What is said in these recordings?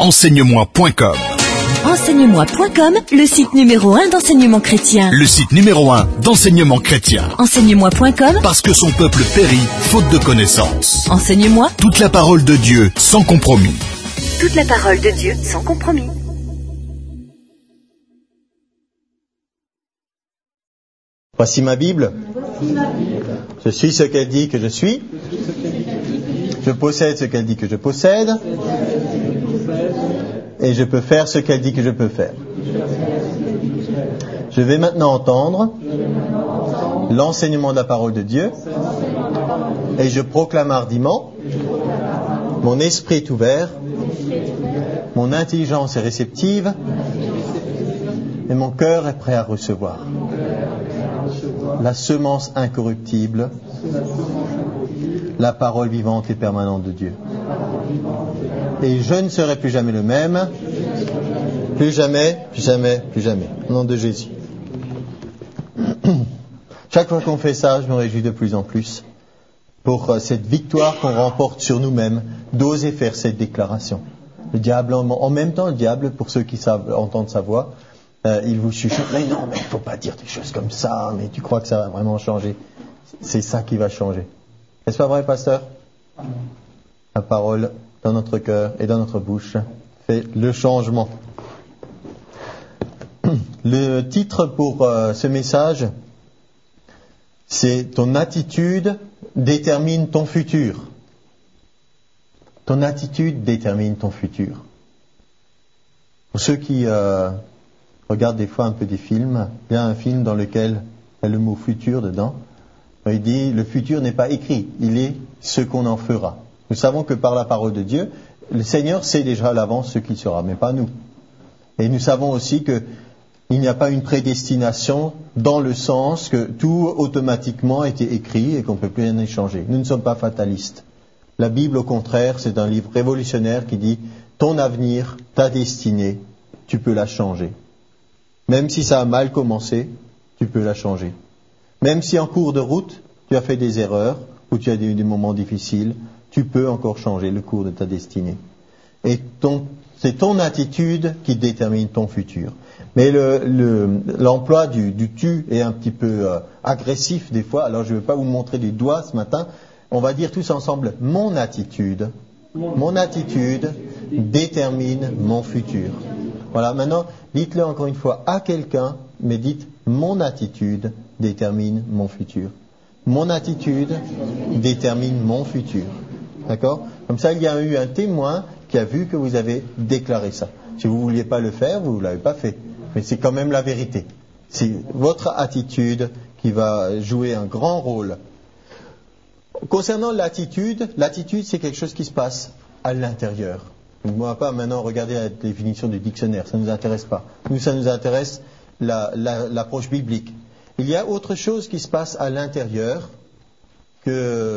Enseigne-moi.com. Enseigne-moi.com, le site numéro 1 d'enseignement chrétien. Le site numéro 1 d'enseignement chrétien. Enseigne-moi.com, Parce que son peuple périt faute de connaissances. Enseigne-moi. Toute la parole de Dieu sans compromis. Toute la parole de Dieu sans compromis. Voici ma Bible. Je suis ce qu'elle dit que je suis. Je possède ce qu'elle dit que je possède. Et je peux faire ce qu'elle dit que je peux faire. Je vais maintenant entendre l'enseignement de la parole de Dieu. Et je proclame hardiment. Mon esprit est ouvert. Mon intelligence est réceptive. Et mon cœur est prêt à recevoir la semence incorruptible, la parole vivante et permanente de Dieu. Et je ne serai plus jamais le même, plus jamais, plus jamais, plus jamais. Au nom de Jésus. Chaque fois qu'on fait ça, je me réjouis de plus en plus pour cette victoire qu'on remporte sur nous-mêmes, d'oser faire cette déclaration. Le diable, en même temps, le diable, pour ceux qui savent entendre sa voix, il vous chuchote, mais non, mais il ne faut pas dire des choses comme ça, mais tu crois que ça va vraiment changer. C'est ça qui va changer. N'est-ce pas vrai, pasteur? La parole dans notre cœur et dans notre bouche fait le changement. Le titre pour ce message, c'est « Ton attitude détermine ton futur ». Ton attitude détermine ton futur. Pour ceux qui regardent des fois un peu des films, il y a un film dans lequel il y a le mot « futur » dedans. Il dit « Le futur n'est pas écrit, il est ce qu'on en fera ». Nous savons que par la parole de Dieu, le Seigneur sait déjà à l'avance ce qu'il sera, mais pas nous. Et nous savons aussi qu'il n'y a pas une prédestination dans le sens que tout automatiquement a été écrit et qu'on ne peut plus rien échanger. Nous ne sommes pas fatalistes. La Bible, au contraire, c'est un livre révolutionnaire qui dit « Ton avenir, ta destinée, tu peux la changer. Même si ça a mal commencé, tu peux la changer. Même si en cours de route, tu as fait des erreurs ou tu as eu des moments difficiles, tu peux encore changer le cours de ta destinée. Et c'est ton attitude qui détermine ton futur. » Mais l'emploi du tu est un petit peu agressif des fois. Alors je ne vais pas vous montrer du doigt ce matin. On va dire tous ensemble « Mon attitude détermine mon futur ». Voilà, maintenant, dites-le encore une fois à quelqu'un, mais dites « Mon attitude détermine mon futur ». Mon attitude détermine mon futur. D'accord? Comme ça, il y a eu un témoin qui a vu que vous avez déclaré ça. Si vous ne vouliez pas le faire, vous ne l'avez pas fait. Mais c'est quand même la vérité. C'est votre attitude qui va jouer un grand rôle. Concernant l'attitude c'est quelque chose qui se passe à l'intérieur. On ne va pas maintenant regarder la définition du dictionnaire, ça ne nous intéresse pas. Nous, ça nous intéresse l'approche biblique. Il y a autre chose qui se passe à l'intérieur qui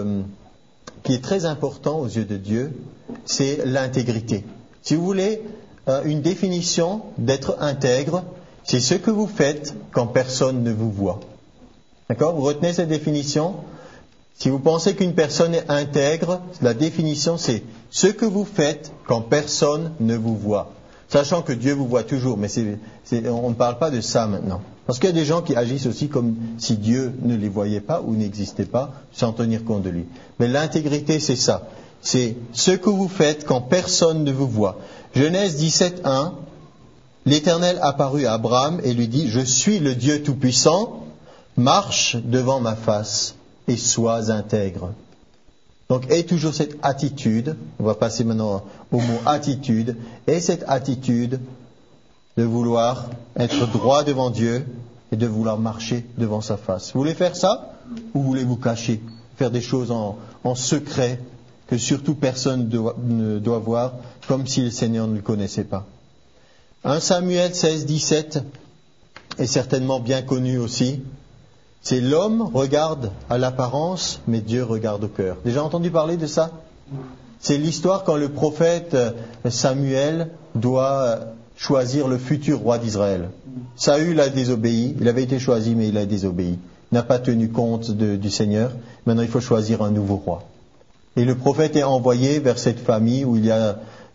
est très important aux yeux de Dieu, c'est l'intégrité. Si vous voulez une définition d'être intègre, c'est ce que vous faites quand personne ne vous voit. D'accord? Vous retenez cette définition? Si vous pensez qu'une personne est intègre, la définition c'est ce que vous faites quand personne ne vous voit. Sachant que Dieu vous voit toujours, mais on ne parle pas de ça maintenant. Parce qu'il y a des gens qui agissent aussi comme si Dieu ne les voyait pas ou n'existait pas, sans tenir compte de lui. Mais l'intégrité c'est ça. C'est ce que vous faites quand personne ne vous voit. Genèse 17:1, l'Éternel apparut à Abraham et lui dit « Je suis le Dieu Tout-Puissant, marche devant ma face et sois intègre. » Donc, aie toujours cette attitude, on va passer maintenant au mot attitude, et cette attitude de vouloir être droit devant Dieu et de vouloir marcher devant sa face. Vous voulez faire ça ou voulez vous cacher, faire des choses en secret que surtout personne ne doit voir, comme si le Seigneur ne le connaissait pas. 1 Samuel 16:17 est certainement bien connu aussi. C'est l'homme regarde à l'apparence, mais Dieu regarde au cœur. Déjà entendu parler de ça? C'est l'histoire quand le prophète Samuel doit choisir le futur roi d'Israël. Saül a désobéi, il avait été choisi, mais il a désobéi. Il n'a pas tenu compte du Seigneur. Maintenant, il faut choisir un nouveau roi. Et le prophète est envoyé vers cette famille où il y a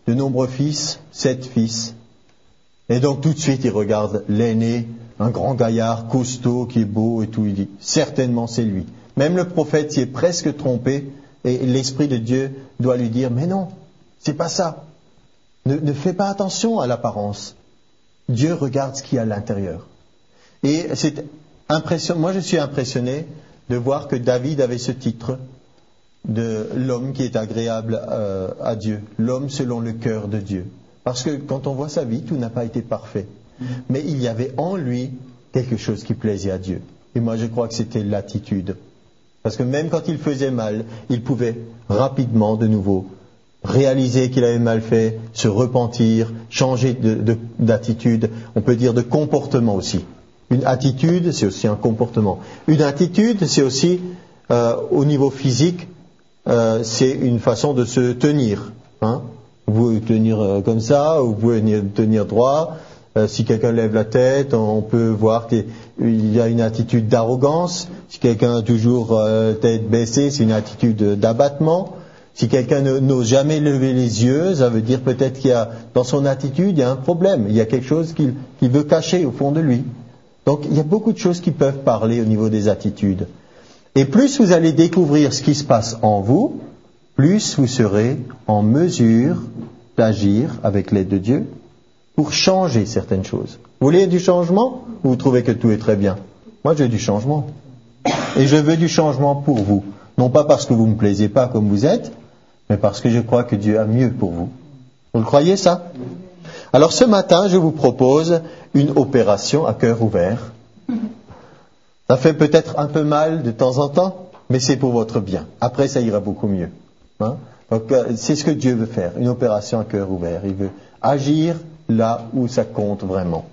de nombreux fils, 7 fils. Et donc tout de suite, il regarde l'aîné, un grand gaillard, costaud, qui est beau et tout. Il dit, certainement c'est lui. Même le prophète s'y est presque trompé, et l'Esprit de Dieu doit lui dire, mais non, c'est pas ça. Ne fais pas attention à l'apparence. Dieu regarde ce qu'il y a à l'intérieur. Et c'est impressionnant. Moi, je suis impressionné de voir que David avait ce titre de l'homme qui est agréable à Dieu, l'homme selon le cœur de Dieu. Parce que quand on voit sa vie, tout n'a pas été parfait. Mais il y avait en lui quelque chose qui plaisait à Dieu. Et moi, je crois que c'était l'attitude. Parce que même quand il faisait mal, il pouvait rapidement, de nouveau, réaliser qu'il avait mal fait, se repentir, changer d'attitude, on peut dire de comportement aussi. Une attitude, c'est aussi un comportement. Une attitude, c'est aussi, au niveau physique, c'est une façon de se tenir. Hein. Vous pouvez tenir comme ça, vous pouvez tenir droit. Si quelqu'un lève la tête, on peut voir qu'il y a une attitude d'arrogance. Si quelqu'un a toujours tête baissée, c'est une attitude d'abattement. Si quelqu'un n'ose jamais lever les yeux, ça veut dire peut-être qu'il y a, dans son attitude, il y a un problème. Il y a quelque chose qu'il veut cacher au fond de lui. Donc, il y a beaucoup de choses qui peuvent parler au niveau des attitudes. Et plus vous allez découvrir ce qui se passe en vous, plus vous serez en mesure d'agir avec l'aide de Dieu pour changer certaines choses. Vous voulez du changement ou vous trouvez que tout est très bien? Moi, je veux du changement. Et je veux du changement pour vous. Non pas parce que vous ne me plaisez pas comme vous êtes, mais parce que je crois que Dieu a mieux pour vous. Vous le croyez, ça? Alors, ce matin, je vous propose une opération à cœur ouvert. Ça fait peut-être un peu mal de temps en temps, mais c'est pour votre bien. Après, ça ira beaucoup mieux. Hein? Donc, c'est ce que Dieu veut faire, une opération à cœur ouvert. Il veut agir là où ça compte vraiment.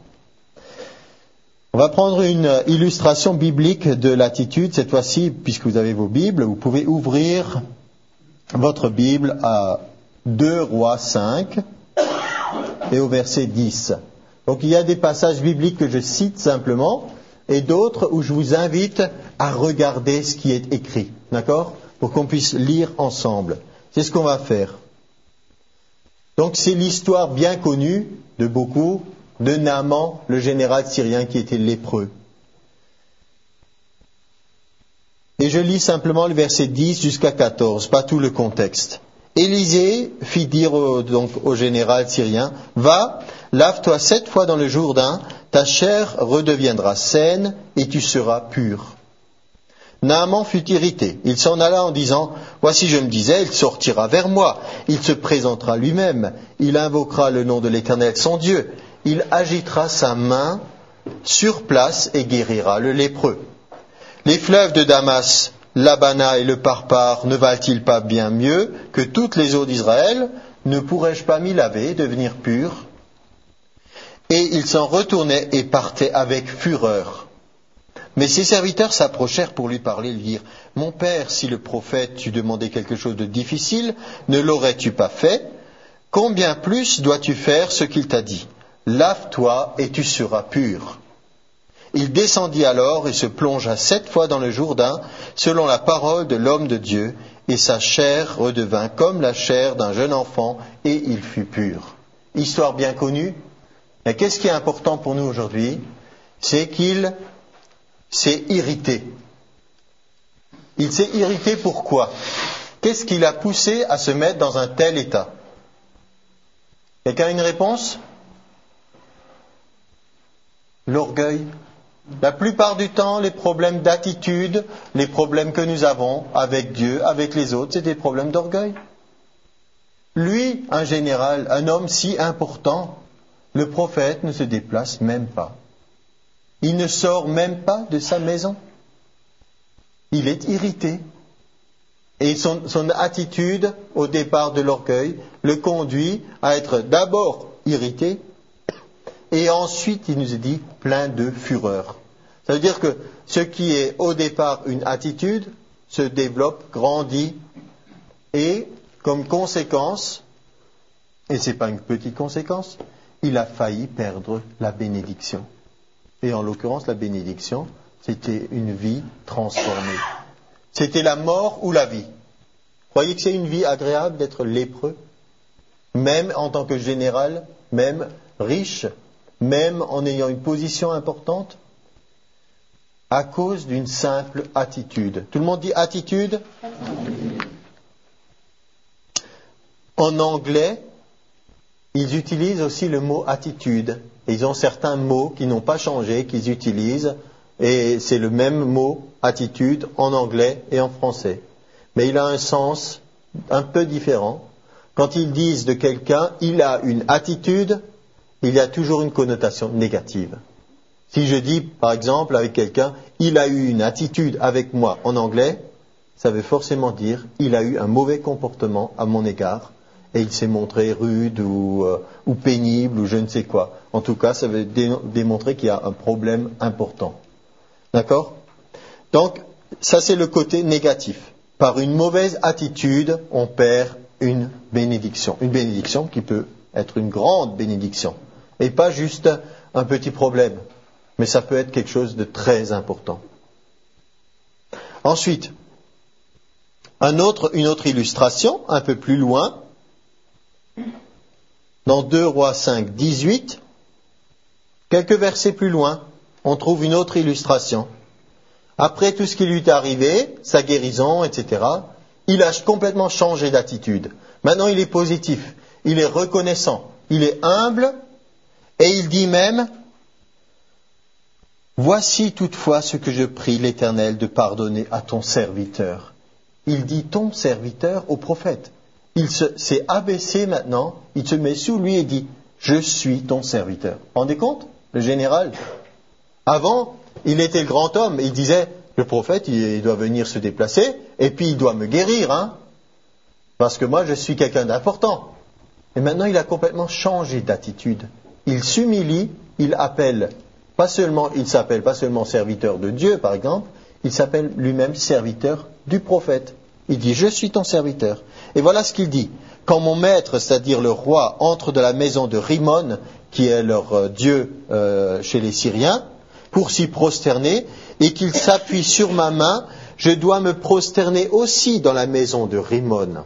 On va prendre une illustration biblique de l'attitude. Cette fois-ci, puisque vous avez vos Bibles, vous pouvez ouvrir votre Bible à 2 Rois 5 et au verset 10. Donc il y a des passages bibliques que je cite simplement et d'autres où je vous invite à regarder ce qui est écrit. D'accord ? Pour qu'on puisse lire ensemble. C'est ce qu'on va faire. Donc c'est l'histoire bien connue de beaucoup de Naaman, le général syrien qui était lépreux. Et je lis simplement le verset 10 jusqu'à 14, pas tout le contexte. Élisée fit dire au général syrien, « Va, lave-toi 7 fois dans le Jourdain, ta chair redeviendra saine et tu seras pur. » Naaman fut irrité. Il s'en alla en disant, « Voici, je me disais, il sortira vers moi. Il se présentera lui-même. Il invoquera le nom de l'Éternel, son Dieu. Il agitera sa main sur place et guérira le lépreux. Les fleuves de Damas, l'Abana et le Parpar ne valent-ils pas bien mieux que toutes les eaux d'Israël? Ne pourrais-je pas m'y laver et devenir pur? » Et il s'en retournait et partait avec fureur. Mais ses serviteurs s'approchèrent pour lui parler, lui dire, « Mon père, si le prophète t'eût demandé quelque chose de difficile, ne l'aurais-tu pas fait? Combien plus dois-tu faire ce qu'il t'a dit? Lave-toi et tu seras pur. » Il descendit alors et se plongea 7 fois dans le Jourdain, selon la parole de l'homme de Dieu, et sa chair redevint comme la chair d'un jeune enfant, et il fut pur. Histoire bien connue. Mais qu'est-ce qui est important pour nous aujourd'hui? C'est qu'il s'est irrité. Il s'est irrité pourquoi? Qu'est-ce qui l'a poussé à se mettre dans un tel état? Quelqu'un a une réponse? L'orgueil. La plupart du temps, les problèmes d'attitude, les problèmes que nous avons avec Dieu, avec les autres, c'est des problèmes d'orgueil. Lui, un général, un homme si important, le prophète ne se déplace même pas. Il ne sort même pas de sa maison. Il est irrité. Et son attitude, au départ de l'orgueil, le conduit à être d'abord irrité, et ensuite, il nous est dit, plein de fureur. Ça veut dire que ce qui est au départ une attitude se développe, grandit, et comme conséquence, et ce n'est pas une petite conséquence, il a failli perdre la bénédiction. Et en l'occurrence, la bénédiction, c'était une vie transformée. C'était la mort ou la vie. Croyez que c'est une vie agréable d'être lépreux? même en tant que général, même riche, même en ayant une position importante, à cause d'une simple attitude. Tout le monde dit attitude ? En anglais, ils utilisent aussi le mot attitude. Et ils ont certains mots qui n'ont pas changé, qu'ils utilisent, et c'est le même mot, attitude, en anglais et en français. Mais il a un sens un peu différent. Quand ils disent de quelqu'un, il a une attitude, il y a toujours une connotation négative. Si je dis, par exemple, avec quelqu'un, il a eu une attitude avec moi en anglais, ça veut forcément dire, il a eu un mauvais comportement à mon égard, et il s'est montré rude ou pénible ou je ne sais quoi. En tout cas, ça veut démontrer qu'il y a un problème important. D'accord ? Donc, ça c'est le côté négatif. Par une mauvaise attitude, on perd une bénédiction. Une bénédiction qui peut être une grande bénédiction. Et pas juste un petit problème. Mais ça peut être quelque chose de très important. Ensuite, une autre illustration, un peu plus loin, dans 2 Rois 5, 18, quelques versets plus loin, on trouve une autre illustration. Après tout ce qui lui est arrivé, sa guérison, etc., il a complètement changé d'attitude. Maintenant, il est positif, il est reconnaissant, il est humble, et il dit même, « Voici toutefois ce que je prie l'Éternel de pardonner à ton serviteur. » Il dit « ton serviteur » au prophète. Il s'est abaissé maintenant, il se met sous lui et dit « je suis ton serviteur ». Vous vous rendez compte, le général ? Avant, il était le grand homme, il disait « le prophète, il doit venir se déplacer, et puis il doit me guérir, hein, parce que moi je suis quelqu'un d'important ». Et maintenant, il a complètement changé d'attitude. Il s'humilie, il s'appelle pas seulement serviteur de Dieu, par exemple, il s'appelle lui-même serviteur du prophète. Il dit, je suis ton serviteur. Et voilà ce qu'il dit. Quand mon maître, c'est-à-dire le roi, entre de la maison de Rimon, qui est leur dieu chez les Syriens, pour s'y prosterner, et qu'il s'appuie sur ma main, je dois me prosterner aussi dans la maison de Rimon.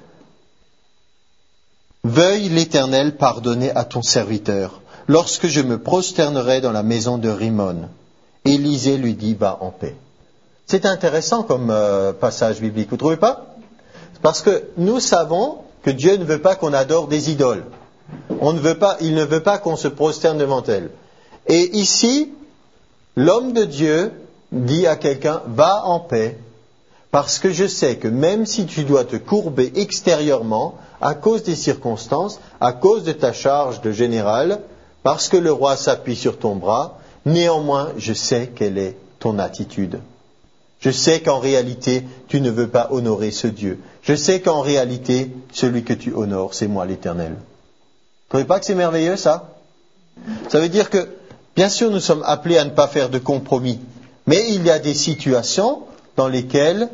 Veuille l'Éternel pardonner à ton serviteur, lorsque je me prosternerai dans la maison de Rimon. Élisée lui dit, va en paix. C'est intéressant comme passage biblique, vous ne trouvez pas ? Parce que nous savons que Dieu ne veut pas qu'on adore des idoles. Il ne veut pas qu'on se prosterne devant elles. Et ici, l'homme de Dieu dit à quelqu'un, va en paix, parce que je sais que même si tu dois te courber extérieurement, à cause des circonstances, à cause de ta charge de général, parce que le roi s'appuie sur ton bras, néanmoins, je sais quelle est ton attitude. Je sais qu'en réalité, tu ne veux pas honorer ce Dieu. Je sais qu'en réalité, celui que tu honores, c'est moi l'Éternel. Vous ne trouvez pas que c'est merveilleux, ça ? Ça veut dire que, bien sûr, nous sommes appelés à ne pas faire de compromis. Mais il y a des situations dans lesquelles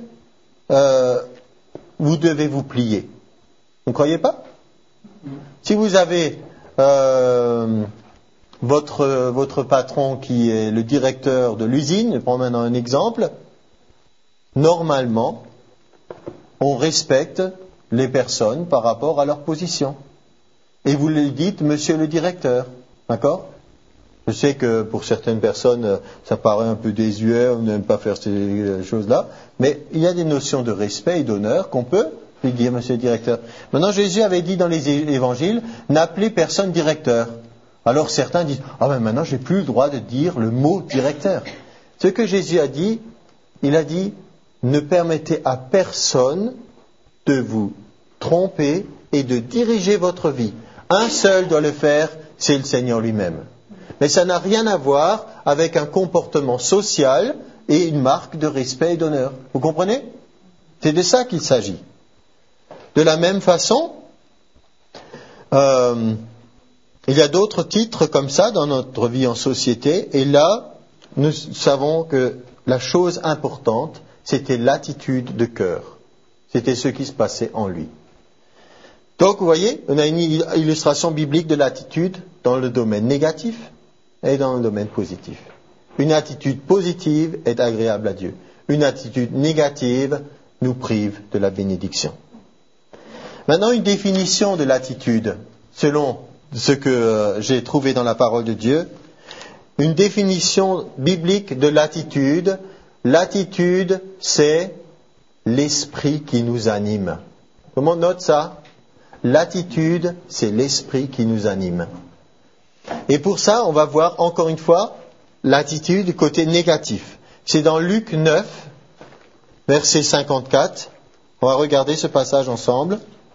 vous devez vous plier. Vous ne croyez pas ? Si vous avez votre patron qui est le directeur de l'usine, je prends maintenant un exemple, normalement, on respecte les personnes par rapport à leur position. Et vous lui dites, monsieur le directeur, d'accord ? Je sais que pour certaines personnes, ça paraît un peu désuet, on n'aime pas faire ces choses-là, mais il y a des notions de respect et d'honneur qu'on peut lui dire, monsieur le directeur. Maintenant, Jésus avait dit dans les évangiles, n'appelez personne directeur. Alors certains disent, mais maintenant, j'ai plus le droit de dire le mot directeur. Ce que Jésus a dit, il a dit, ne permettez à personne de vous tromper et de diriger votre vie. Un seul doit le faire, c'est le Seigneur lui-même. Mais ça n'a rien à voir avec un comportement social et une marque de respect et d'honneur. Vous comprenez ? C'est de ça qu'il s'agit. De la même façon, il y a d'autres titres comme ça dans notre vie en société, et là, nous savons que la chose importante, c'était l'attitude de cœur. C'était ce qui se passait en lui. Donc, vous voyez, on a une illustration biblique de l'attitude dans le domaine négatif et dans le domaine positif. Une attitude positive est agréable à Dieu. Une attitude négative nous prive de la bénédiction. Maintenant, une définition de l'attitude, selon ce que j'ai trouvé dans la parole de Dieu. Une définition biblique de l'attitude. L'attitude, c'est l'esprit qui nous anime. Tout le monde note ça? L'attitude, c'est l'esprit qui nous anime. Et pour ça, on va voir encore une fois l'attitude du côté négatif. C'est dans Luc 9, verset 54. On va regarder ce passage ensemble.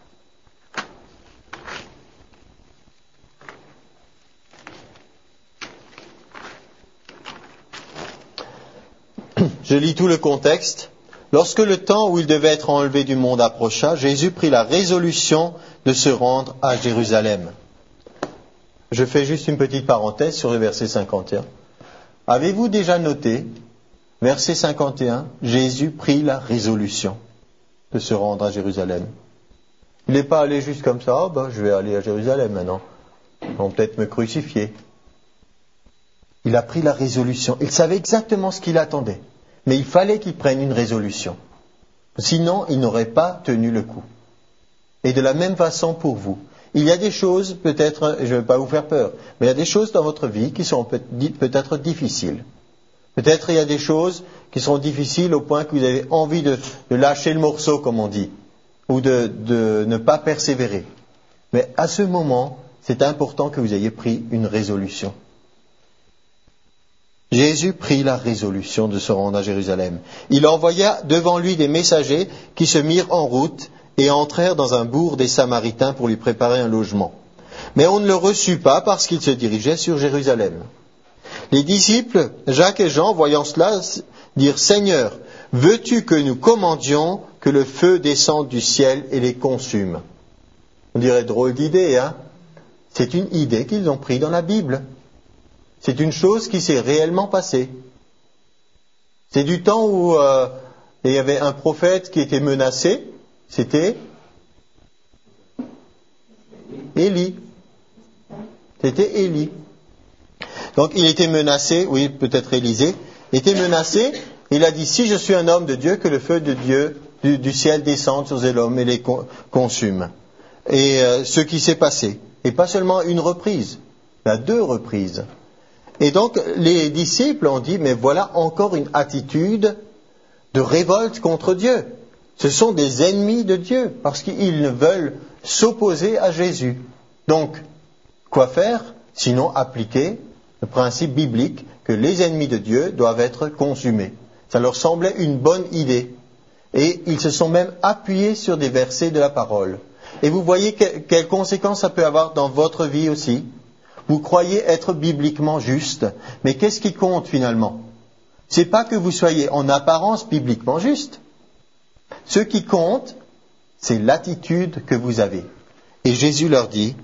Je lis tout le contexte. Lorsque le temps où il devait être enlevé du monde approcha, Jésus prit la résolution de se rendre à Jérusalem. Je fais juste une petite parenthèse sur le verset 51. Avez-vous déjà noté, verset 51, Jésus prit la résolution de se rendre à Jérusalem. Il n'est pas allé juste comme ça, je vais aller à Jérusalem maintenant. Ils vont peut-être me crucifier. Il a pris la résolution. Il savait exactement ce qu'il attendait. Mais il fallait qu'il prenne une résolution. Sinon, il n'aurait pas tenu le coup. Et de la même façon pour vous. Il y a des choses, peut-être, je ne vais pas vous faire peur, mais il y a des choses dans votre vie qui sont peut-être difficiles. Peut-être il y a des choses qui sont difficiles au point que vous avez envie de lâcher le morceau, comme on dit, ou de ne pas persévérer. Mais à ce moment, c'est important que vous ayez pris une résolution. Jésus prit la résolution de se rendre à Jérusalem. Il envoya devant lui des messagers qui se mirent en route et entrèrent dans un bourg des Samaritains pour lui préparer un logement. Mais on ne le reçut pas parce qu'il se dirigeait sur Jérusalem. Les disciples, Jacques et Jean, voyant cela, dirent « Seigneur, veux-tu que nous commandions que le feu descende du ciel et les consume ?» On dirait drôle d'idée, hein? C'est une idée qu'ils ont prise dans la Bible. C'est une chose qui s'est réellement passée. C'est du temps où il y avait un prophète qui était menacé. C'était Élie. C'était Élie. Donc il était menacé, oui, peut-être Élisée, était menacé. Il a dit, si je suis un homme de Dieu, que le feu de Dieu du ciel descende sur les hommes et les consume. Et ce qui s'est passé. Et pas seulement une reprise, il y a 2 reprises. Et donc, les disciples ont dit, mais voilà encore une attitude de révolte contre Dieu. Ce sont des ennemis de Dieu, parce qu'ils ne veulent s'opposer à Jésus. Donc, quoi faire, sinon appliquer le principe biblique que les ennemis de Dieu doivent être consumés. Ça leur semblait une bonne idée. Et ils se sont même appuyés sur des versets de la parole. Et vous voyez quelles conséquences ça peut avoir dans votre vie aussi. Vous croyez être bibliquement juste, mais qu'est-ce qui compte finalement? C'est pas que vous soyez en apparence bibliquement juste. Ce qui compte, c'est l'attitude que vous avez. Et Jésus leur dit,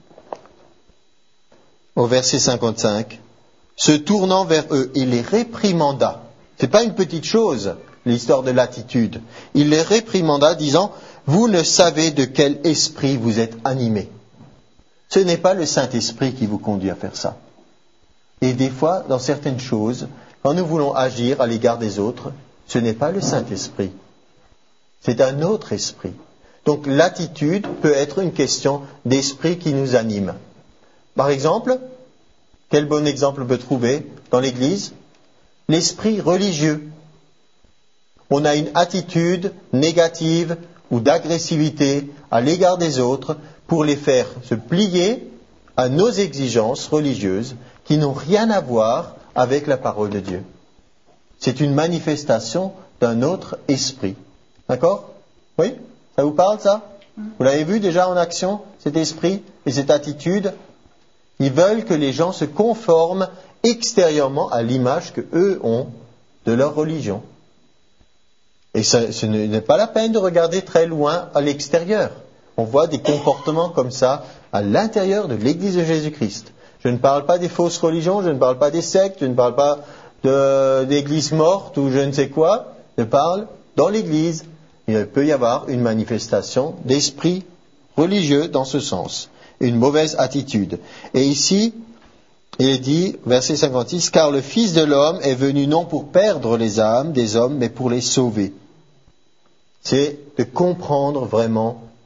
au verset 55, se tournant vers eux, il les réprimanda. C'est pas une petite chose, l'histoire de l'attitude. Il les réprimanda, disant, vous ne savez de quel esprit vous êtes animés. Ce n'est pas le Saint-Esprit qui vous conduit à faire ça. Et des fois, dans certaines choses, quand nous voulons agir à l'égard des autres, ce n'est pas le Saint-Esprit. C'est un autre esprit. Donc l'attitude peut être une question d'esprit qui nous anime. Par exemple, quel bon exemple on peut trouver dans l'Église? L'esprit religieux. On a une attitude négative ou d'agressivité à l'égard des autres pour les faire se plier à nos exigences religieuses qui n'ont rien à voir avec la parole de Dieu. C'est une manifestation d'un autre esprit. D'accord? Oui? Ça vous parle, ça? Vous l'avez vu déjà en action, cet esprit et cette attitude? Ils veulent que les gens se conforment extérieurement à l'image qu'eux ont de leur religion. Et ce n'est pas la peine de regarder très loin à l'extérieur. On voit des comportements comme ça à l'intérieur de l'Église de Jésus-Christ. Je ne parle pas des fausses religions, je ne parle pas des sectes, je ne parle pas d'églises mortes ou je ne sais quoi. Je parle dans l'Église. Il peut y avoir une manifestation d'esprit religieux dans ce sens. Une mauvaise attitude. Et ici, il dit, verset 56, « Car le Fils de l'homme est venu non pour perdre les âmes des hommes, mais pour les sauver. » C'est de comprendre vraiment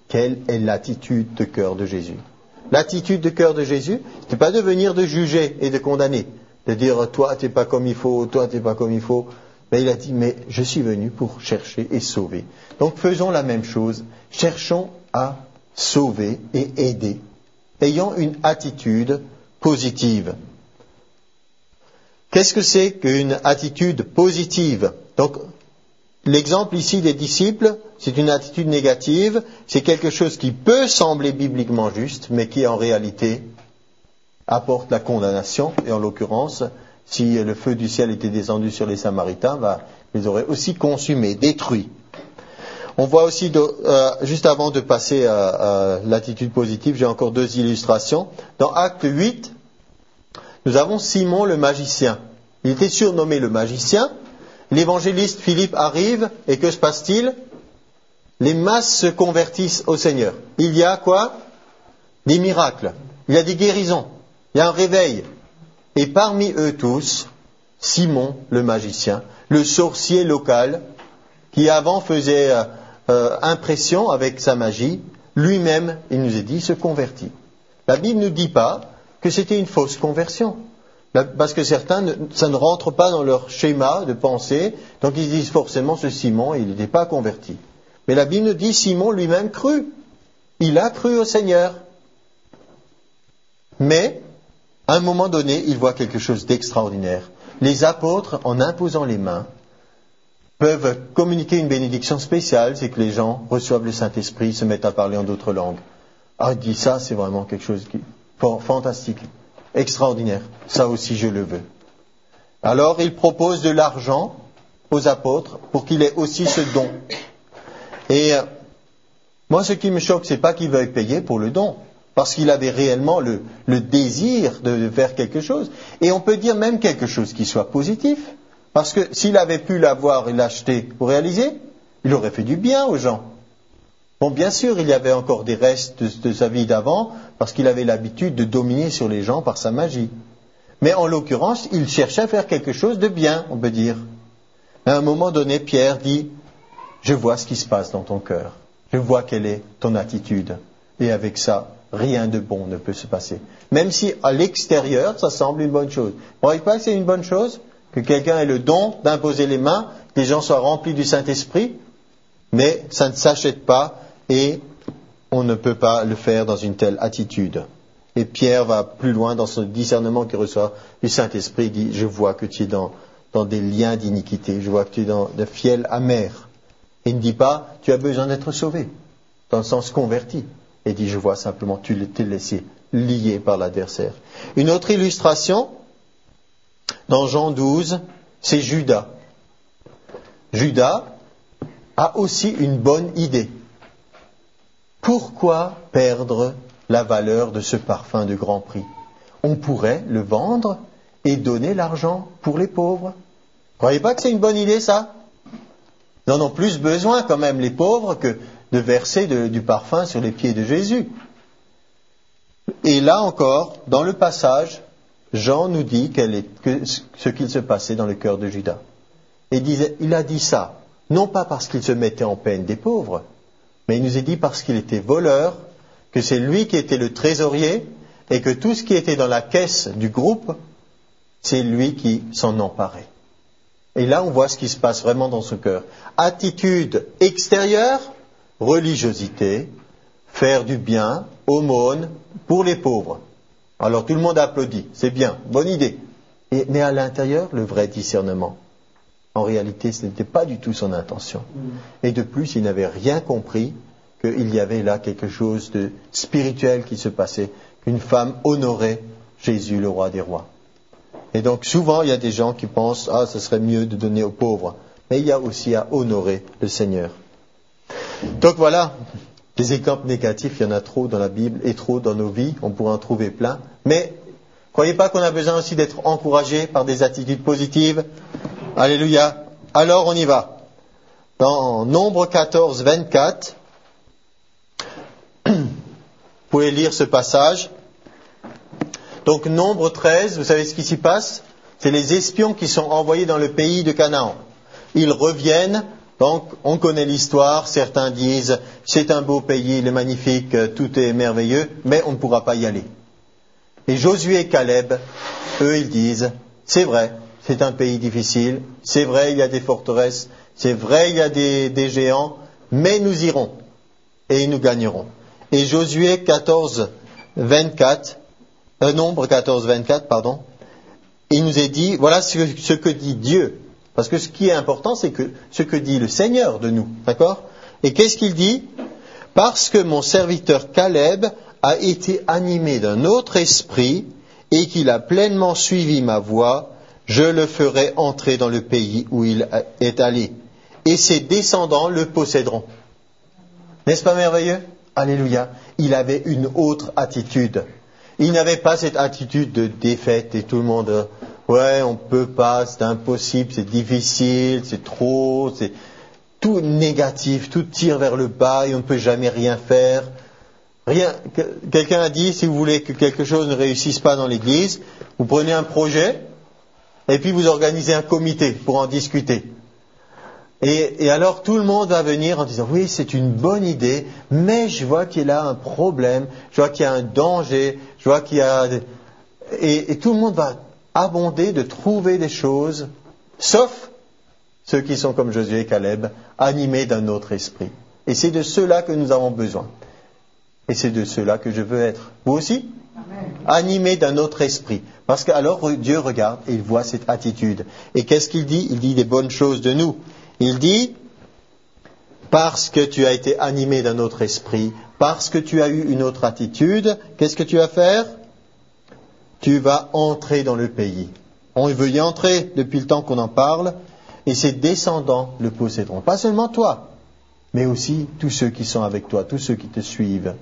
quelle est l'attitude de cœur de Jésus. L'attitude de cœur de Jésus, ce n'est pas de venir de juger et de condamner, de dire toi tu n'es pas comme il faut, toi tu n'es pas comme il faut. Mais il a dit, mais je suis venu pour chercher et sauver. Donc faisons la même chose, cherchons à sauver et aider, ayant une attitude positive. Qu'est-ce que c'est qu'une attitude positive? Donc, l'exemple ici des disciples, c'est une attitude négative, c'est quelque chose qui peut sembler bibliquement juste, mais qui en réalité apporte la condamnation, et en l'occurrence, si le feu du ciel était descendu sur les Samaritains, les aurait aussi consumés, détruits. On voit aussi, juste avant de passer à l'attitude positive, j'ai encore 2 illustrations. Dans Acte 8, nous avons Simon le magicien. Il était surnommé le magicien. L'évangéliste Philippe arrive, et que se passe-t-il? Les masses se convertissent au Seigneur. Il y a quoi? Des miracles. Il y a des guérisons. Il y a un réveil. Et parmi eux tous, Simon le magicien, le sorcier local, qui avant faisait impression avec sa magie, lui-même, il nous est dit, se convertit. La Bible ne dit pas que c'était une fausse conversion. Parce que certains, ça ne rentre pas dans leur schéma de pensée, donc ils disent forcément ce Simon, il n'était pas converti. Mais la Bible nous dit, Simon lui-même crut. Il a cru au Seigneur. Mais, à un moment donné, il voit quelque chose d'extraordinaire. Les apôtres, en imposant les mains, peuvent communiquer une bénédiction spéciale, c'est que les gens reçoivent le Saint-Esprit, se mettent à parler en d'autres langues. Ah, il dit ça, c'est vraiment quelque chose qui fantastique, extraordinaire. Ça aussi, je le veux. Alors, il propose de l'argent aux apôtres pour qu'il ait aussi ce don. Et moi, ce qui me choque, c'est pas qu'il veuille payer pour le don, parce qu'il avait réellement le désir de faire quelque chose. Et on peut dire même quelque chose qui soit positif, parce que s'il avait pu l'avoir et l'acheter pour réaliser, il aurait fait du bien aux gens. Bon, bien sûr, il y avait encore des restes de sa vie d'avant, parce qu'il avait l'habitude de dominer sur les gens par sa magie. Mais en l'occurrence, il cherchait à faire quelque chose de bien, on peut dire. À un moment donné, Pierre dit, je vois ce qui se passe dans ton cœur. Je vois quelle est ton attitude. Et avec ça, rien de bon ne peut se passer. Même si à l'extérieur, ça semble une bonne chose. Vous ne croyez pas que c'est une bonne chose? Que quelqu'un ait le don d'imposer les mains, que les gens soient remplis du Saint-Esprit? Mais ça ne s'achète pas et on ne peut pas le faire dans une telle attitude. Et Pierre va plus loin dans son discernement qu'il reçoit du Saint-Esprit. Il dit, je vois que tu es dans des liens d'iniquité. Je vois que tu es dans de fiel amer. Il ne dit pas, tu as besoin d'être sauvé, dans le sens converti. Il dit, je vois simplement, tu t'es laissé lié par l'adversaire. Une autre illustration, dans Jean 12, c'est Judas. Judas a aussi une bonne idée. Pourquoi perdre la valeur de ce parfum de grand prix? On pourrait le vendre et donner l'argent pour les pauvres. Vous ne croyez pas que c'est une bonne idée, ça? Ils en ont plus besoin quand même, les pauvres, que de verser du parfum sur les pieds de Jésus. Et là encore, dans le passage, Jean nous dit ce qu'il se passait dans le cœur de Judas. Et il a dit ça, non pas parce qu'il se mettait en peine des pauvres, mais il nous est dit parce qu'il était voleur, que c'est lui qui était le trésorier, et que tout ce qui était dans la caisse du groupe, c'est lui qui s'en emparait. Et là, on voit ce qui se passe vraiment dans son cœur. Attitude extérieure, religiosité, faire du bien, aumône, pour les pauvres. Alors tout le monde applaudit, c'est bien, bonne idée. Mais à l'intérieur, le vrai discernement. En réalité, ce n'était pas du tout son intention. Et de plus, il n'avait rien compris qu'il y avait là quelque chose de spirituel qui se passait, qu'une femme honorait Jésus, le roi des rois. Et donc souvent, il y a des gens qui pensent, ce serait mieux de donner aux pauvres. Mais il y a aussi à honorer le Seigneur. Donc voilà, des exemples négatifs, il y en a trop dans la Bible et trop dans nos vies, on pourrait en trouver plein. Mais, croyez pas qu'on a besoin aussi d'être encouragé par des attitudes positives? Alléluia. Alors on y va. Dans Nombre 14, 24, vous pouvez lire ce passage. Donc Nombre 13, vous savez ce qui s'y passe? C'est les espions qui sont envoyés dans le pays de Canaan. Ils reviennent Donc, on connaît l'histoire, certains disent, c'est un beau pays, il est magnifique, tout est merveilleux, mais on ne pourra pas y aller. Et Josué et Caleb, eux, ils disent, c'est vrai, c'est un pays difficile, c'est vrai, il y a des forteresses, c'est vrai, il y a des géants, mais nous irons, et nous gagnerons. Et Josué 14:24, Nombre 14:24, pardon, il nous est dit, voilà ce que dit Dieu. Parce que ce qui est important, c'est que ce que dit le Seigneur de nous. D'accord ? Et qu'est-ce qu'il dit ? Parce que mon serviteur Caleb a été animé d'un autre esprit et qu'il a pleinement suivi ma voie, je le ferai entrer dans le pays où il est allé. Et ses descendants le posséderont. N'est-ce pas merveilleux ? Alléluia. Il avait une autre attitude. Il n'avait pas cette attitude de défaite et tout le monde... Ouais, on peut pas, c'est impossible, c'est difficile, c'est trop, c'est tout négatif, tout tire vers le bas et on ne peut jamais rien faire. Quelqu'un a dit, si vous voulez que quelque chose ne réussisse pas dans l'église, vous prenez un projet et puis vous organisez un comité pour en discuter. Et alors tout le monde va venir en disant, oui, c'est une bonne idée, mais je vois qu'il y a un problème, je vois qu'il y a un danger, je vois qu'il y a... Et tout le monde va abonder de trouver des choses, sauf ceux qui sont comme Josué et Caleb, animés d'un autre esprit. Et c'est de ceux-là que nous avons besoin. Et c'est de ceux-là que je veux être. Vous aussi ? Amen. Animés d'un autre esprit. Parce que alors Dieu regarde et il voit cette attitude. Et qu'est-ce qu'il dit ? Il dit des bonnes choses de nous. Il dit, parce que tu as été animé d'un autre esprit, parce que tu as eu une autre attitude, qu'est-ce que tu vas faire ? Tu vas entrer dans le pays. On veut y entrer depuis le temps qu'on en parle, et ses descendants le posséderont. Pas seulement toi, mais aussi tous ceux qui sont avec toi, tous ceux qui te suivent.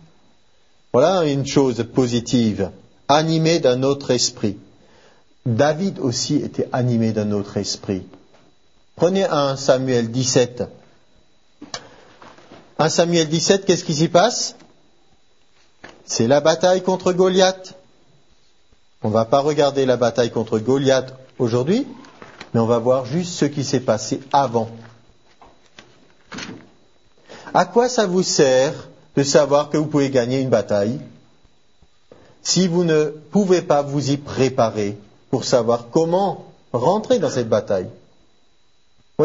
Voilà une chose positive, animé d'un autre esprit. David aussi était animé d'un autre esprit. Prenez 1 Samuel 17. 1 Samuel 17, qu'est-ce qui s'y passe ? C'est la bataille contre Goliath. On ne va pas regarder la bataille contre Goliath aujourd'hui, mais on va voir juste ce qui s'est passé avant. À quoi ça vous sert de savoir que vous pouvez gagner une bataille si vous ne pouvez pas vous y préparer pour savoir comment rentrer dans cette bataille ? Oui ?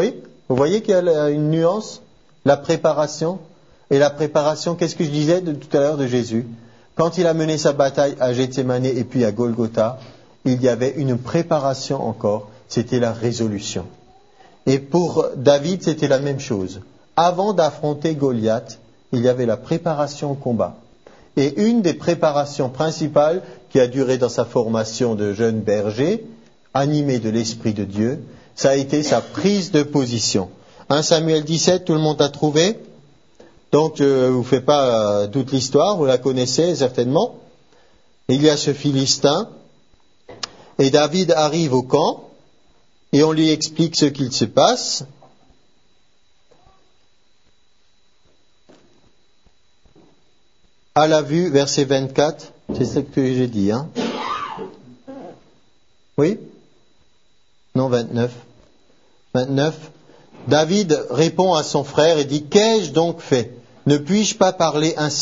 Vous voyez qu'il y a une nuance ? La préparation. Et la préparation, qu'est-ce que je disais tout à l'heure de Jésus ? Quand il a mené sa bataille à Gethsémané et puis à Golgotha, il y avait une préparation encore, c'était la résolution. Et pour David, c'était la même chose. Avant d'affronter Goliath, il y avait la préparation au combat. Et une des préparations principales qui a duré dans sa formation de jeune berger, animé de l'Esprit de Dieu, ça a été sa prise de position. 1 Samuel 17, tout le monde a trouvé ? Donc, je ne vous fais pas toute l'histoire, vous la connaissez certainement. Il y a ce Philistin, et David arrive au camp, et on lui explique ce qu'il se passe. À la vue, verset 24, c'est ce que j'ai dit, hein ? Oui ? Non, 29. 29. David répond à son frère et dit, qu'ai-je donc fait ? Ne puis-je pas parler ainsi ?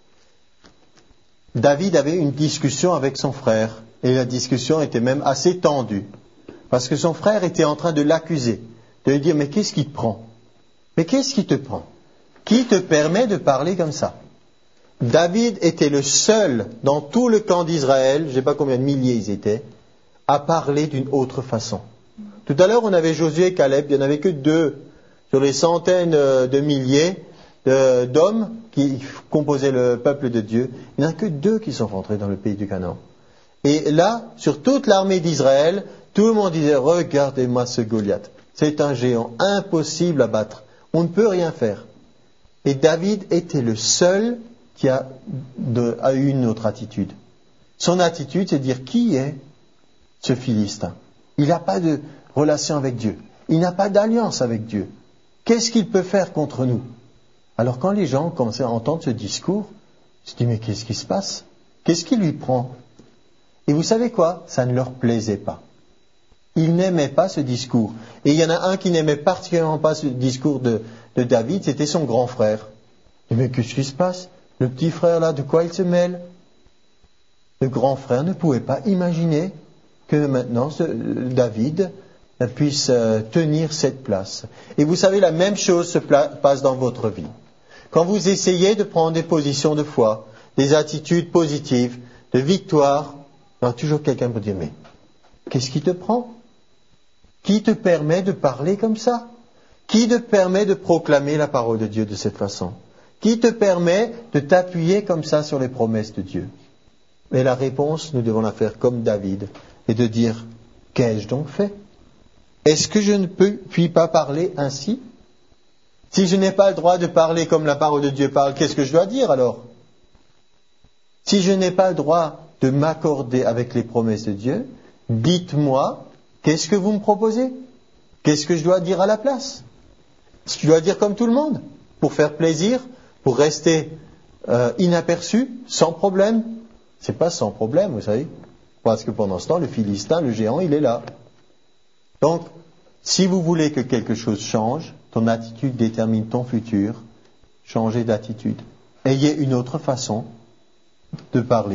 David avait une discussion avec son frère, et la discussion était même assez tendue, parce que son frère était en train de l'accuser, de lui dire, mais qu'est-ce qui te prend ? Mais qu'est-ce qui te prend ? Qui te permet de parler comme ça ? David était le seul dans tout le camp d'Israël, je ne sais pas combien de milliers ils étaient, à parler d'une autre façon. Tout à l'heure, on avait Josué et Caleb, il n'y en avait que 2 sur les centaines de milliers d'hommes qui composaient le peuple de Dieu. Il n'y en a que 2 qui sont rentrés dans le pays du Canaan. Et là, sur toute l'armée d'Israël, tout le monde disait, regardez-moi ce Goliath. C'est un géant impossible à battre. On ne peut rien faire. Et David était le seul qui a eu une autre attitude. Son attitude, c'est de dire, qui est ce Philistin ? Il n'a pas de relation avec Dieu. Il n'a pas d'alliance avec Dieu. Qu'est-ce qu'il peut faire contre nous ? Alors quand les gens commençaient à entendre ce discours, ils se disaient, mais qu'est-ce qui se passe ? Qu'est-ce qui lui prend ? Et vous savez quoi ? Ça ne leur plaisait pas. Il n'aimait pas ce discours. Et il y en a un qui n'aimait particulièrement pas ce discours de David, c'était son grand frère. Mais qu'est-ce qui se passe? Le petit frère là, de quoi il se mêle? Le grand frère ne pouvait pas imaginer que maintenant David puisse tenir cette place. Et vous savez, la même chose se passe dans votre vie. Quand vous essayez de prendre des positions de foi, des attitudes positives, de victoire, il y a toujours quelqu'un pour dire, mais qu'est-ce qui te prend? Qui te permet de parler comme ça? Qui te permet de proclamer la parole de Dieu de cette façon? Qui te permet de t'appuyer comme ça sur les promesses de Dieu? Et la réponse, nous devons la faire comme David, et de dire, qu'ai-je donc fait? Est-ce que je ne puis pas parler ainsi? Si je n'ai pas le droit de parler comme la parole de Dieu parle, qu'est-ce que je dois dire alors? Si je n'ai pas le droit de m'accorder avec les promesses de Dieu, dites-moi, qu'est-ce que vous me proposez? Qu'est-ce que je dois dire à la place? Est-ce que je dois dire comme tout le monde? Pour faire plaisir? Pour rester inaperçu? Sans problème? C'est pas sans problème, vous savez. Parce que pendant ce temps, le Philistin, le géant, il est là. Donc, si vous voulez que quelque chose change, ton attitude détermine ton futur, changez d'attitude. Ayez une autre façon de parler.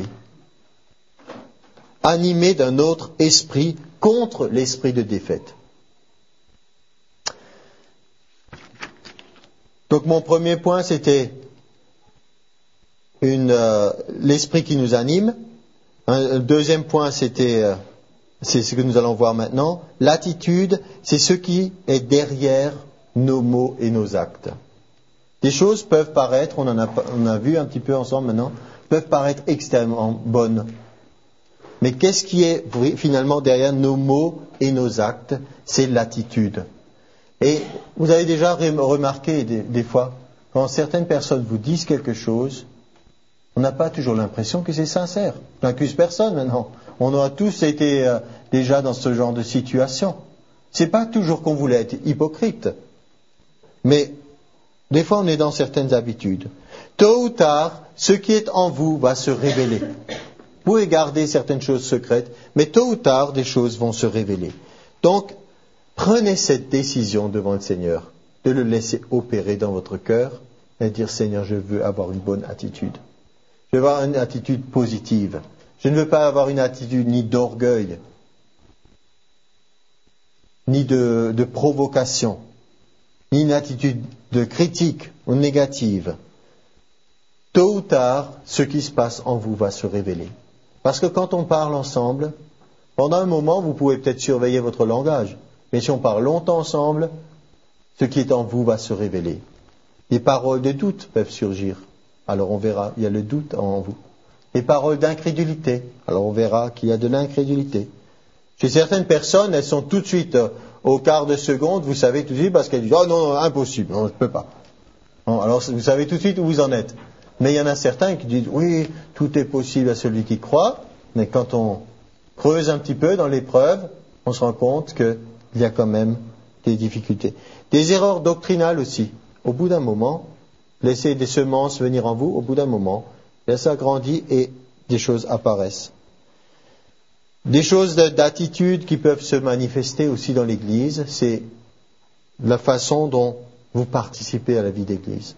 Animé d'un autre esprit contre l'esprit de défaite. Donc mon premier point, c'était l'esprit qui nous anime. Le deuxième point, c'est ce que nous allons voir maintenant. L'attitude, c'est ce qui est derrière nos mots et nos actes. Des choses peuvent paraître, on a vu un petit peu ensemble maintenant, peuvent paraître extrêmement bonnes. Mais qu'est-ce qui est finalement derrière nos mots et nos actes? C'est l'attitude. Et vous avez déjà remarqué des fois, quand certaines personnes vous disent quelque chose, on n'a pas toujours l'impression que c'est sincère. Je n'accuse personne maintenant. On a tous été déjà dans ce genre de situation. C'est pas toujours qu'on voulait être hypocrite. Mais des fois, on est dans certaines habitudes. Tôt ou tard, ce qui est en vous va se révéler. Vous pouvez garder certaines choses secrètes, mais tôt ou tard, des choses vont se révéler. Donc, prenez cette décision devant le Seigneur, de le laisser opérer dans votre cœur et dire, Seigneur, je veux avoir une bonne attitude. Je veux avoir une attitude positive. Je ne veux pas avoir une attitude ni d'orgueil, ni de provocation, ni une attitude de critique ou négative. Tôt ou tard, ce qui se passe en vous va se révéler. Parce que quand on parle ensemble, pendant un moment, vous pouvez peut-être surveiller votre langage. Mais si on parle longtemps ensemble, ce qui est en vous va se révéler. Des paroles de doute peuvent surgir. Alors on verra, il y a le doute en vous. Des paroles d'incrédulité. Alors on verra qu'il y a de l'incrédulité. Chez certaines personnes, elles sont tout de suite au quart de seconde, vous savez tout de suite, parce qu'elles disent « Oh non, impossible, non, je ne peux pas ». Bon, alors vous savez tout de suite où vous en êtes. Mais il y en a certains qui disent « Oui, tout est possible à celui qui croit ». Mais quand on creuse un petit peu dans l'épreuve, on se rend compte qu'il y a quand même des difficultés. Des erreurs doctrinales aussi. Au bout d'un moment, laissez des semences venir en vous, au bout d'un moment, ça grandit et des choses apparaissent. Des choses d'attitude qui peuvent se manifester aussi dans l'Église, c'est la façon dont vous participez à la vie d'Église.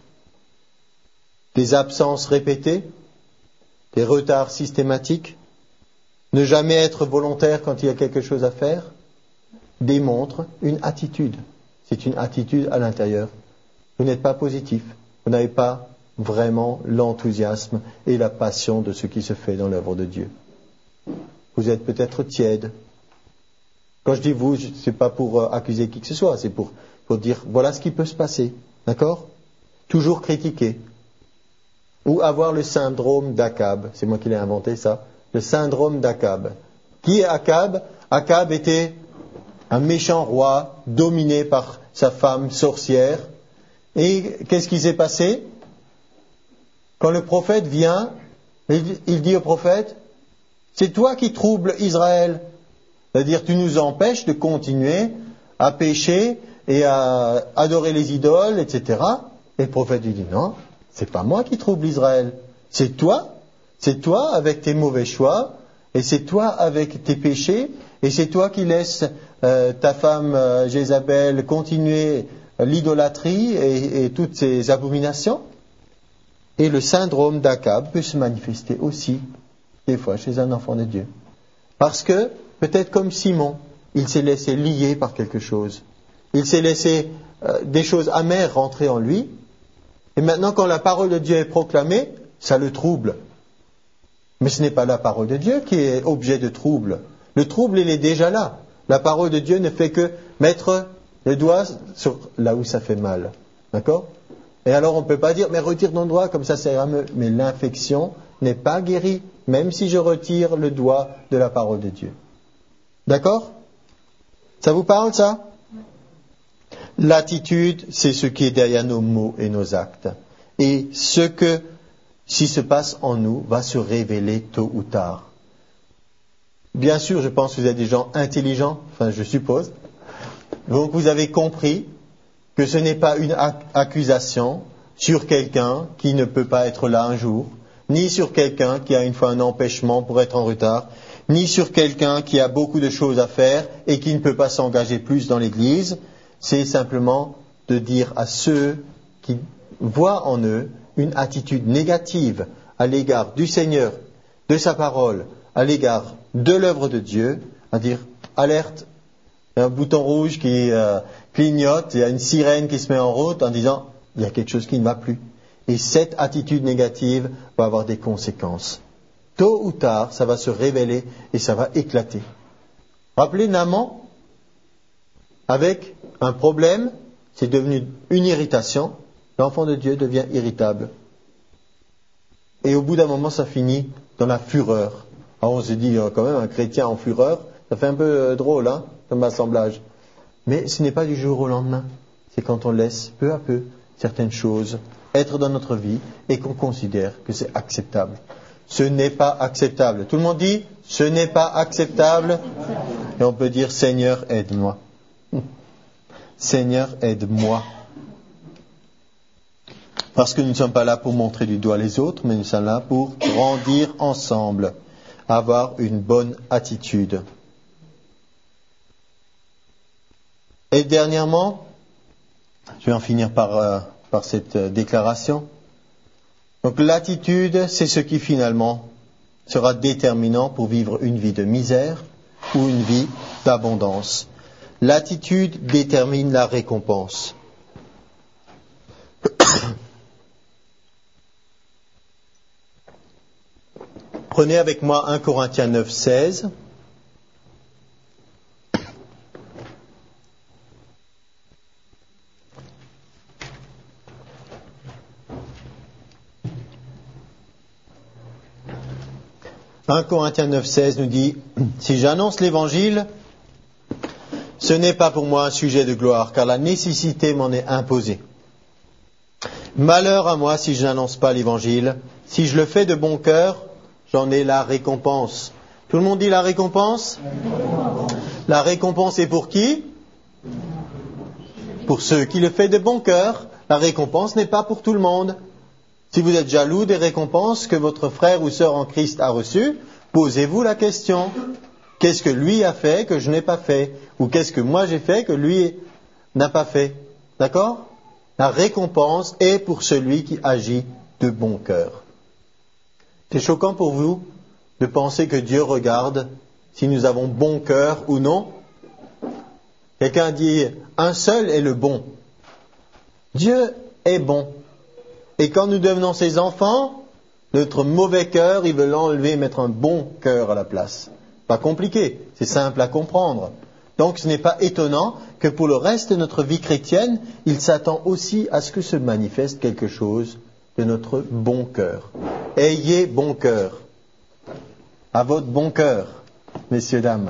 Des absences répétées, des retards systématiques, ne jamais être volontaire quand il y a quelque chose à faire, démontre une attitude. C'est une attitude à l'intérieur. Vous n'êtes pas positif, vous n'avez pas vraiment l'enthousiasme et la passion de ce qui se fait dans l'œuvre de Dieu. Vous êtes peut-être tiède. Quand je dis vous, c'est pas pour accuser qui que ce soit, c'est pour dire voilà ce qui peut se passer. D'accord? Toujours critiquer. Ou avoir le syndrome d'Akab. C'est moi qui l'ai inventé ça. Le syndrome d'Akab. Qui est Akab? Akab était un méchant roi dominé par sa femme sorcière. Et qu'est-ce qui s'est passé? Quand le prophète vient, il dit au prophète, c'est toi qui troubles Israël. C'est-à-dire, tu nous empêches de continuer à pécher et à adorer les idoles, etc. Et le prophète lui dit, non, c'est pas moi qui trouble Israël. C'est toi avec tes mauvais choix Et c'est toi avec tes péchés, et c'est toi qui laisses ta femme Jézabel continuer l'idolâtrie et toutes ces abominations. Et le syndrome d'Akab peut se manifester aussi, des fois, chez un enfant de Dieu. Parce que, peut-être comme Simon, il s'est laissé lier par quelque chose. Il s'est laissé des choses amères rentrer en lui. Et maintenant, quand la parole de Dieu est proclamée, ça le trouble. Mais ce n'est pas la parole de Dieu qui est objet de trouble. Le trouble, il est déjà là. La parole de Dieu ne fait que mettre le doigt sur là où ça fait mal. D'accord ? Et alors on ne peut pas dire, mais retire ton doigt, comme ça ira mieux. Mais l'infection n'est pas guérie, même si je retire le doigt de la parole de Dieu. D'accord ? Ça vous parle, ça ? L'attitude, c'est ce qui est derrière nos mots et nos actes. Et ce qui se passe en nous va se révéler tôt ou tard. Bien sûr, je pense que vous êtes des gens intelligents, enfin je suppose. Donc vous avez compris que ce n'est pas une accusation sur quelqu'un qui ne peut pas être là un jour, ni sur quelqu'un qui a une fois un empêchement pour être en retard, ni sur quelqu'un qui a beaucoup de choses à faire et qui ne peut pas s'engager plus dans l'Église. C'est simplement de dire à ceux qui voient en eux une attitude négative à l'égard du Seigneur, de sa parole, à l'égard de l'œuvre de Dieu, à dire alerte, il y a un bouton rouge qui clignote, il y a une sirène qui se met en route en disant il y a quelque chose qui ne va plus. Et cette attitude négative va avoir des conséquences. Tôt ou tard, ça va se révéler et ça va éclater. Rappelez Naaman, avec un problème, c'est devenu une irritation. L'enfant de Dieu devient irritable. Et au bout d'un moment, ça finit dans la fureur. Alors on se dit, quand même, un chrétien en fureur, ça fait un peu drôle, hein, comme assemblage. Mais ce n'est pas du jour au lendemain. C'est quand on laisse peu à peu certaines choses être dans notre vie et qu'on considère que c'est acceptable. Ce n'est pas acceptable. Tout le monde dit, ce n'est pas acceptable. Et on peut dire, Seigneur, aide-moi. Seigneur, aide-moi. Parce que nous ne sommes pas là pour montrer du doigt les autres, mais nous sommes là pour grandir ensemble, avoir une bonne attitude. Et dernièrement, je vais en finir par cette déclaration. Donc l'attitude, c'est ce qui finalement sera déterminant pour vivre une vie de misère ou une vie d'abondance. L'attitude détermine la récompense. Prenez avec moi 1 Corinthiens 9, 16. « 1 Corinthiens 9, 16 nous dit « Si j'annonce l'Évangile, ce n'est pas pour moi un sujet de gloire, car la nécessité m'en est imposée. Malheur à moi si je n'annonce pas l'Évangile. Si je le fais de bon cœur, j'en ai la récompense. » Tout le monde dit la récompense ? La récompense est pour qui ? Pour ceux qui le font de bon cœur. La récompense n'est pas pour tout le monde. Si vous êtes jaloux des récompenses que votre frère ou sœur en Christ a reçues, posez-vous la question. Qu'est-ce que lui a fait que je n'ai pas fait ? Ou qu'est-ce que moi j'ai fait que lui n'a pas fait ? D'accord ? La récompense est pour celui qui agit de bon cœur. C'est choquant pour vous de penser que Dieu regarde si nous avons bon cœur ou non. Quelqu'un dit, un seul est le bon. Dieu est bon. Et quand nous devenons ses enfants, notre mauvais cœur, il veut l'enlever et mettre un bon cœur à la place. Pas compliqué, c'est simple à comprendre. Donc ce n'est pas étonnant que pour le reste de notre vie chrétienne, il s'attend aussi à ce que se manifeste quelque chose de notre bon cœur. Ayez bon cœur. À votre bon cœur, messieurs, dames.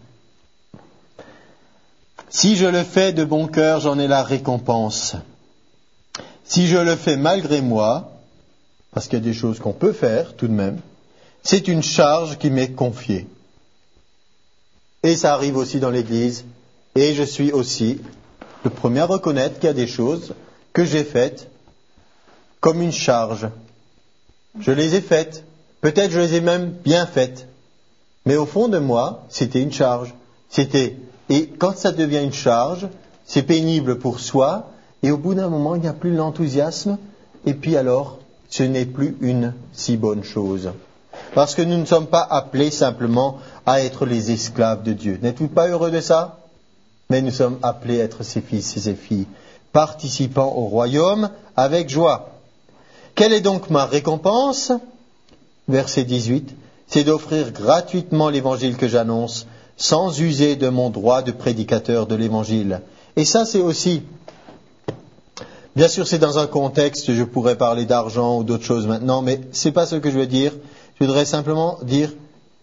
Si je le fais de bon cœur, j'en ai la récompense. Si je le fais malgré moi, parce qu'il y a des choses qu'on peut faire tout de même, c'est une charge qui m'est confiée. Et ça arrive aussi dans l'Église. Et je suis aussi le premier à reconnaître qu'il y a des choses que j'ai faites comme une charge. Je les ai faites. Peut-être je les ai même bien faites. Mais au fond de moi, c'était une charge. Et quand ça devient une charge, c'est pénible pour soi, et au bout d'un moment, il n'y a plus l'enthousiasme, et puis alors, ce n'est plus une si bonne chose. Parce que nous ne sommes pas appelés simplement à être les esclaves de Dieu. N'êtes-vous pas heureux de ça? Mais nous sommes appelés à être ses fils et ses filles, participant au royaume avec joie. Quelle est donc ma récompense? Verset 18. C'est d'offrir gratuitement l'évangile que j'annonce, sans user de mon droit de prédicateur de l'évangile. Et ça, c'est aussi, bien sûr, c'est dans un contexte, je pourrais parler d'argent ou d'autres choses maintenant, mais c'est pas ce que je veux dire. Je voudrais simplement dire,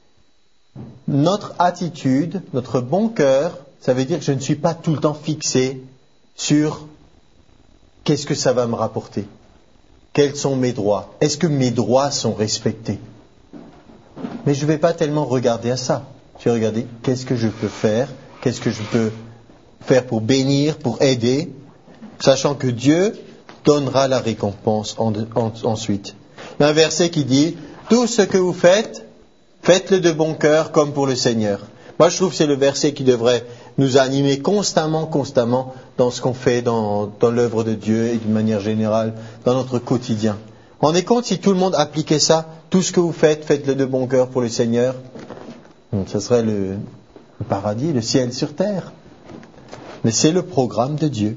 notre attitude, notre bon cœur, ça veut dire que je ne suis pas tout le temps fixé sur qu'est-ce que ça va me rapporter. Quels sont mes droits? Est-ce que mes droits sont respectés? Mais je ne vais pas tellement regarder à ça. Je vais regarder qu'est-ce que je peux faire, qu'est-ce que je peux faire pour bénir, pour aider, sachant que Dieu donnera la récompense ensuite. Il y a un verset qui dit, tout ce que vous faites, faites-le de bon cœur comme pour le Seigneur. Moi, je trouve que c'est le verset qui devrait nous animer constamment dans ce qu'on fait dans l'œuvre de Dieu et d'une manière générale dans notre quotidien. Vous vous rendez compte si tout le monde appliquait ça, tout ce que vous faites, faites-le de bon cœur pour le Seigneur. Ce serait le paradis, le ciel sur terre. Mais c'est le programme de Dieu.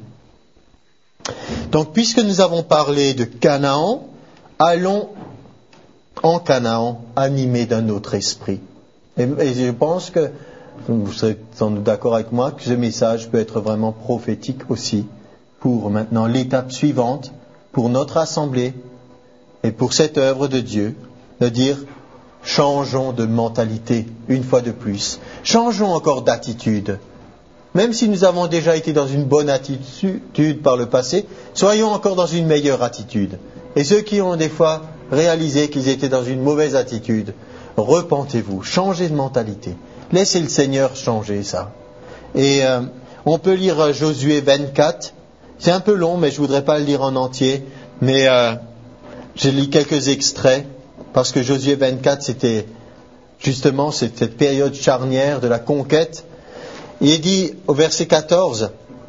Donc, puisque nous avons parlé de Canaan, allons en Canaan animés d'un autre esprit. Et je pense que vous serez sans doute d'accord avec moi que ce message peut être vraiment prophétique aussi pour maintenant l'étape suivante, pour notre assemblée et pour cette œuvre de Dieu, de dire changeons de mentalité une fois de plus, changeons encore d'attitude. Même si nous avons déjà été dans une bonne attitude par le passé, soyons encore dans une meilleure attitude. Et ceux qui ont des fois réalisé qu'ils étaient dans une mauvaise attitude, repentez-vous, changez de mentalité. Laissez le Seigneur changer ça. Et on peut lire Josué 24. C'est un peu long, mais je ne voudrais pas le lire en entier. Mais je lis quelques extraits, parce que Josué 24, c'était justement cette période charnière de la conquête. Il est dit au verset 14,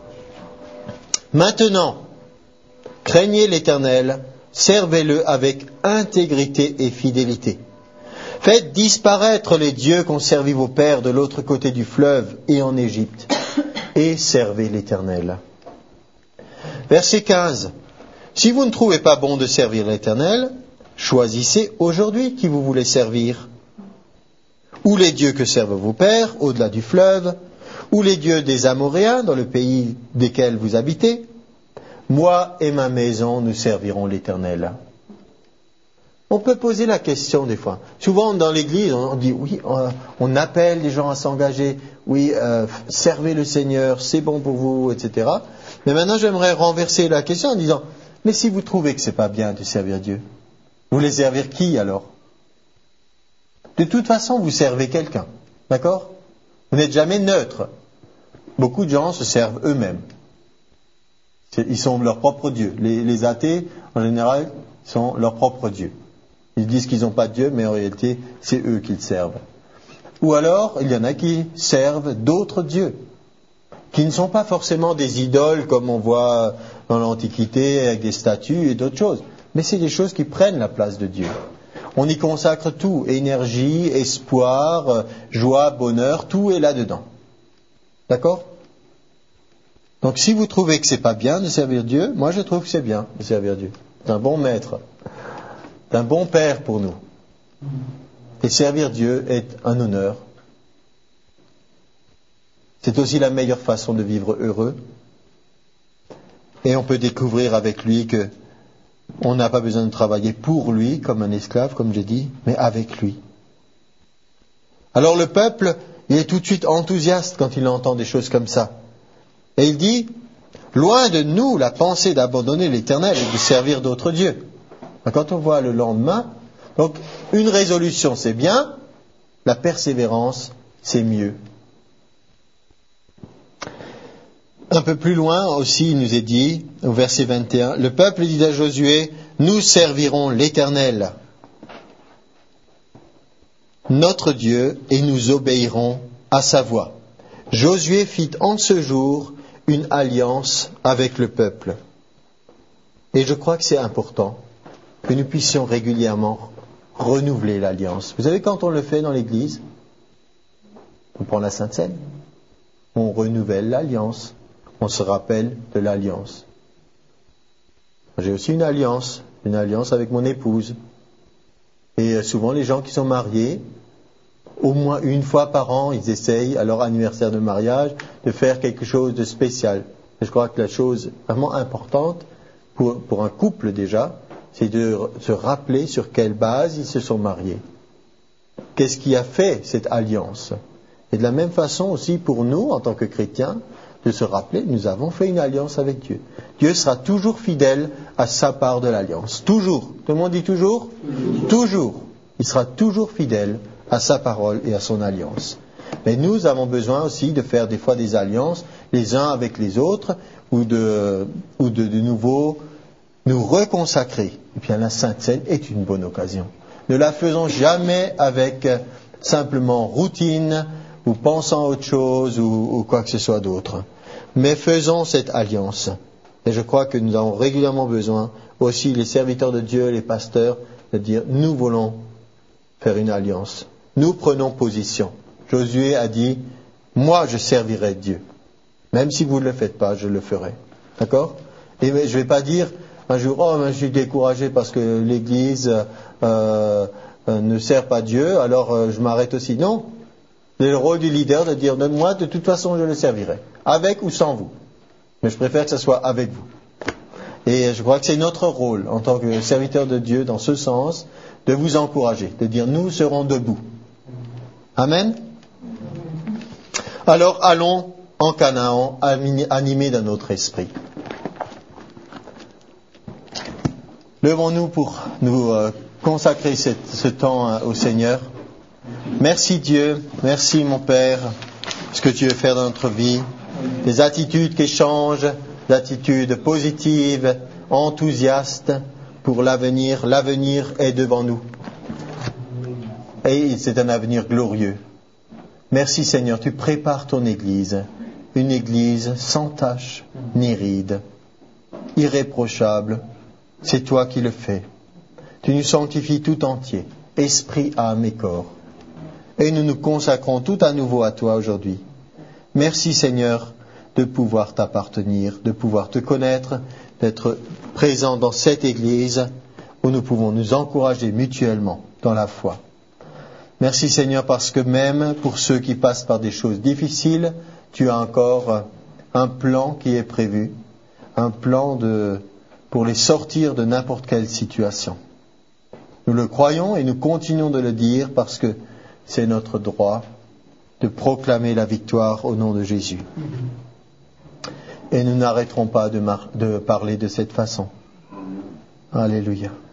« Maintenant, craignez l'Éternel, servez-le avec intégrité et fidélité. Faites disparaître les dieux qu'ont servi vos pères de l'autre côté du fleuve et en Égypte, et servez l'Éternel. » Verset 15, « Si vous ne trouvez pas bon de servir l'Éternel, choisissez aujourd'hui qui vous voulez servir. Ou les dieux que servent vos pères au-delà du fleuve, ou les dieux des Amoréens dans le pays desquels vous habitez. Moi et ma maison, nous servirons l'Éternel. » On peut poser la question des fois. Souvent dans l'Église, on dit oui, on appelle les gens à s'engager, oui, servez le Seigneur, c'est bon pour vous, etc. Mais maintenant, j'aimerais renverser la question en disant, mais si vous trouvez que c'est pas bien de servir Dieu, vous voulez servir qui alors? De toute façon, vous servez quelqu'un, d'accord? Vous n'êtes jamais neutre. Beaucoup de gens se servent eux-mêmes. Ils sont leur propre Dieu. Les athées, en général, sont leur propre Dieu. Ils disent qu'ils n'ont pas de Dieu, mais en réalité, c'est eux qu'ils servent. Ou alors, il y en a qui servent d'autres dieux, qui ne sont pas forcément des idoles comme on voit dans l'Antiquité avec des statues et d'autres choses, mais c'est des choses qui prennent la place de Dieu. On y consacre tout, énergie, espoir, joie, bonheur, tout est là-dedans. D'accord? Donc si vous trouvez que c'est pas bien de servir Dieu, moi je trouve que c'est bien de servir Dieu. C'est un bon maître, c'est un bon père pour nous. Et servir Dieu est un honneur. C'est aussi la meilleure façon de vivre heureux. Et on peut découvrir avec lui que on n'a pas besoin de travailler pour lui, comme un esclave, comme j'ai dit, mais avec lui. Alors le peuple, il est tout de suite enthousiaste quand il entend des choses comme ça. Et il dit, loin de nous la pensée d'abandonner l'Éternel et de servir d'autres dieux. Quand on voit le lendemain, donc une résolution c'est bien, la persévérance c'est mieux. Un peu plus loin aussi, il nous est dit, au verset 21, le peuple dit à Josué, nous servirons l'Éternel. notre Dieu, et nous obéirons à sa voix. Josué fit en ce jour une alliance avec le peuple. Et je crois que c'est important que nous puissions régulièrement renouveler l'alliance. Vous savez, quand on le fait dans l'Église, on prend la Sainte Seine, on renouvelle l'alliance, on se rappelle de l'alliance. J'ai aussi une alliance avec mon épouse. Et souvent les gens qui sont mariés, au moins une fois par an, ils essayent à leur anniversaire de mariage de faire quelque chose de spécial. Et je crois que la chose vraiment importante pour un couple déjà, c'est de se rappeler sur quelle base ils se sont mariés. Qu'est-ce qui a fait cette alliance? Et de la même façon aussi pour nous, en tant que chrétiens, de se rappeler, nous avons fait une alliance avec Dieu. Dieu sera toujours fidèle à sa part de l'alliance. Toujours. Tout le monde dit toujours? Toujours. Il sera toujours fidèle à sa parole et à son alliance. Mais nous avons besoin aussi de faire des fois des alliances les uns avec les autres ou de nouveau nous reconsacrer. Et bien la Sainte Seine est une bonne occasion. Ne la faisons jamais avec simplement routine ou pensant à autre chose ou quoi que ce soit d'autre. Mais faisons cette alliance. Et je crois que nous avons régulièrement besoin, aussi les serviteurs de Dieu, les pasteurs, de dire nous voulons faire une alliance. Nous prenons position. Josué a dit, moi je servirai Dieu. Même si vous ne le faites pas, je le ferai. D'accord? Et je ne vais pas dire un jour, je suis découragé parce que l'Église ne sert pas Dieu, alors je m'arrête aussi. Non. C'est le rôle du leader de dire, moi de toute façon je le servirai. Avec ou sans vous. Mais je préfère que ce soit avec vous. Et je crois que c'est notre rôle en tant que serviteur de Dieu dans ce sens, de vous encourager, de dire nous serons debout. Amen. Alors allons en Canaan animés d'un autre esprit. Levons-nous pour nous consacrer ce temps au Seigneur. Merci Dieu, merci mon Père, ce que tu veux faire dans notre vie, des attitudes qui changent, des attitudes positives, enthousiastes pour l'avenir. L'avenir est devant nous. Et c'est un avenir glorieux. Merci Seigneur, tu prépares ton Église, une Église sans tache ni ride, irréprochable. C'est toi qui le fais. Tu nous sanctifies tout entier, esprit, âme et corps. Et nous nous consacrons tout à nouveau à toi aujourd'hui. Merci Seigneur de pouvoir t'appartenir, de pouvoir te connaître, d'être présent dans cette Église où nous pouvons nous encourager mutuellement dans la foi. Merci Seigneur parce que même pour ceux qui passent par des choses difficiles, tu as encore un plan qui est prévu, un plan pour les sortir de n'importe quelle situation. Nous le croyons et nous continuons de le dire parce que c'est notre droit de proclamer la victoire au nom de Jésus. Et nous n'arrêterons pas de parler de cette façon. Alléluia.